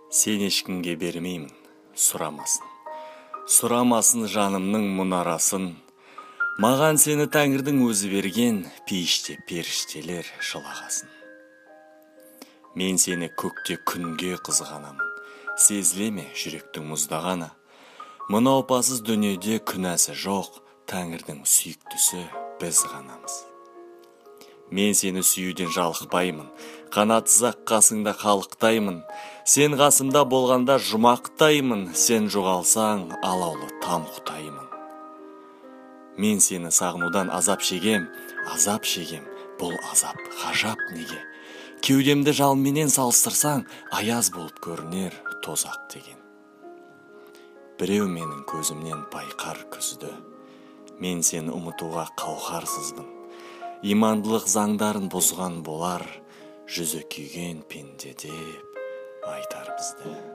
Сен ешкімге бермеймін, сұрамасын. Сұрамасын жанымның мұнарасын. Маған сені Тәңірдің өзі берген, пейіште періштелер жылағасын. Мен сені көкте күнге қызғанамын. Сезілеме жүректің мұздағаны. Мына опасыз дүниеде күнәсі жоқ, Тәңірдің сүйіктісі біз ғанамыз. Мен сені сүюден жалықпаймын, қанатсыз ақ қасыңда қалықтаймын. Сен қасымда болғанда жұмақтаймын, сен жоғалсаң алаулы тамұқтаймын. Мен сені сағынудан азап шегем, бұл азап ғажап неге? Кеудемді жалменен салыстырсаң, аяз болып көрінер тозақ деген. Біреу менің көзімнен байқар күзді, мен сені ұмытуға қауқарсызбын. Имандылық заңдарын бұзған болар, жүзі күйген пенде деп айтар бізді.